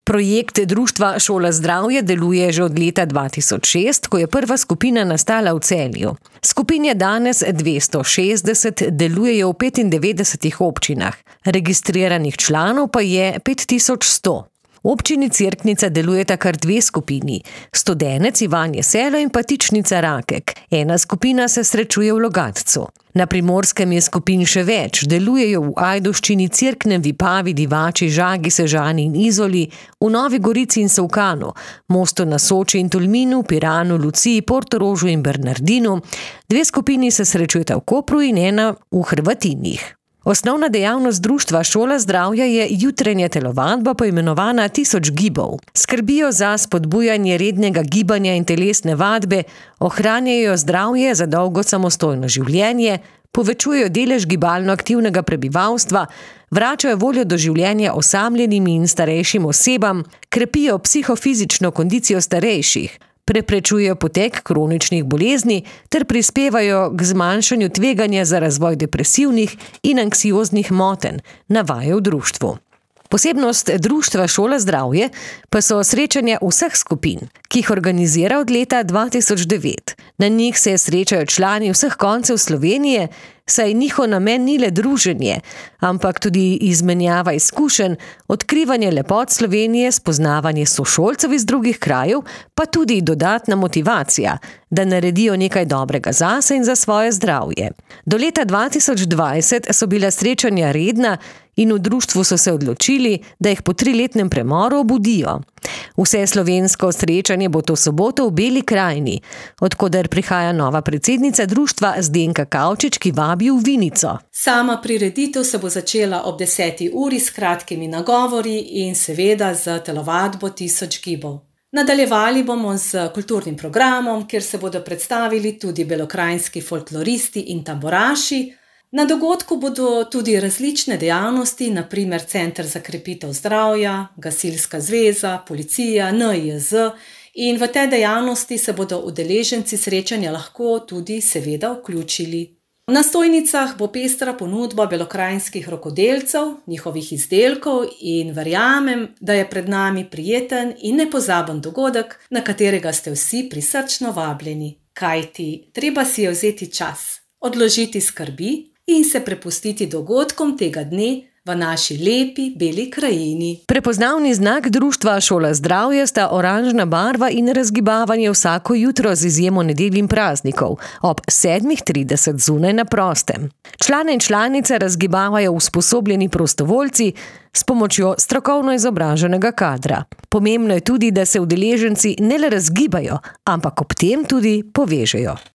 Projekt Društva Šola zdravje deluje že od leta 2006, ko je prva skupina nastala v Celju. Skupin je danes 260, delujejo v 95 občinah. Registriranih članov pa je 5100. V občini Cerknica delujeta kar dve skupini, Studenec Ivanje Selo in pa Tičnica Rakek. Ena skupina se srečuje v Logatcu. Na Primorskem je skupin še več, delujejo v Ajdovščini, Cerknem, Vipavi, Divači, Žagi, Sežani in Izoli, v Novi Gorici in Solkanu, Mostu na Soči in Tolminu, Piranu, Luciji, Portorožu in Bernardinu. Dve skupini se srečujeta v Kopru in ena v Hrvatinih. Osnovna dejavnost Društva Šola zdravja je jutranja telovadba, poimenovana 1000 gibov. Skrbijo za spodbujanje rednega gibanja in telesne vadbe, ohranjajo zdravje za dolgo samostojno življenje, povečujejo delež gibalno aktivnega prebivalstva, vračajo voljo do življenja osamljenim in starejšim osebam, krepijo psihofizično kondicijo starejših, preprečujejo potek kroničnih bolezni ter prispevajo k zmanjšanju tveganja za razvoj depresivnih in anksioznih motenj, navajajo v društvu. Posebnost Društva Šola zdravje pa so srečanja vseh skupin, ki jih organizira od leta 2009. Na njih se srečajo člani vseh koncev Slovenije, saj njihov namen ni le druženje, ampak tudi izmenjava izkušenj, odkrivanje lepot Slovenije, spoznavanje sošolcev iz drugih krajev, pa tudi dodatna motivacija, da naredijo nekaj dobrega zase in za svoje zdravje. Do leta 2020 so bila srečanja redna in v društvu so se odločili, da jih po 3-letnem premoru obudijo. Vse slovensko srečanje bo to soboto v Beli krajini, od koder prihaja nova predsednica društva Zdenka Kavčič, ki vabi v Vinico. Sama prireditev se bo začela ob 10. uri s kratkimi nagovori in seveda z telovadbo 1000 gibov. Nadaljevali bomo z kulturnim programom, kjer se bodo predstavili tudi belokranjski folkloristi in tamburaši. Na dogodku bodo tudi različne dejavnosti, na primer Center za krepitev zdravja, Gasilska zveza, policija, NIJZ, in v te dejavnosti se bodo udeleženci srečanja lahko tudi seveda vključili. Na stojnicah bo pestra ponudba belokranjskih rokodelcev, njihovih izdelkov in verjamem, da je pred nami prijeten in nepozaben dogodek, na katerega ste vsi prisrčno vabljeni. Kajti treba si je vzeti čas, odložiti skrbi in se prepustiti dogodkom tega dne v naši lepi Beli krajini. Prepoznavni znak Društva Šola zdravje sta oranžna barva in razgibavanje vsako jutro z izjemo nedelj in praznikov ob 7:30 zunaj na prostem. Člane in članice razgibavajo usposobljeni prostovoljci s pomočjo strokovno izobraženega kadra. Pomembno je tudi, da se udeleženci ne le razgibajo, ampak ob tem tudi povežejo.